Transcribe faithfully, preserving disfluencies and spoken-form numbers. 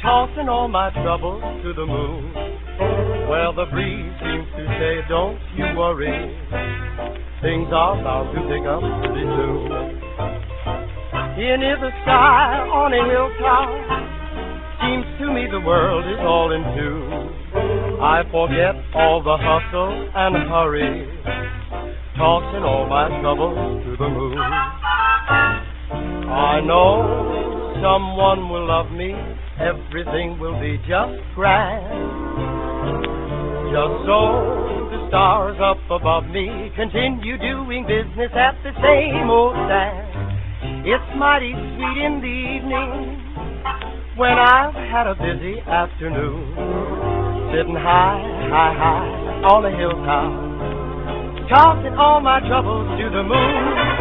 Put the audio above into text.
tossing all my troubles to the moon. Well, the breeze seems to say, don't you worry, things are bound to pick up pretty soon. Here near the sky on a hilltop, seems to me the world is all in tune. I forget all the hustle and hurry, tossing all my troubles to the moon. I know someone will love me, everything will be just grand. Just so the stars up above me continue doing business at the same old stand. It's mighty sweet in the evening when I've had a busy afternoon, sitting high, high, high on a hilltop, tossing all my troubles to the moon.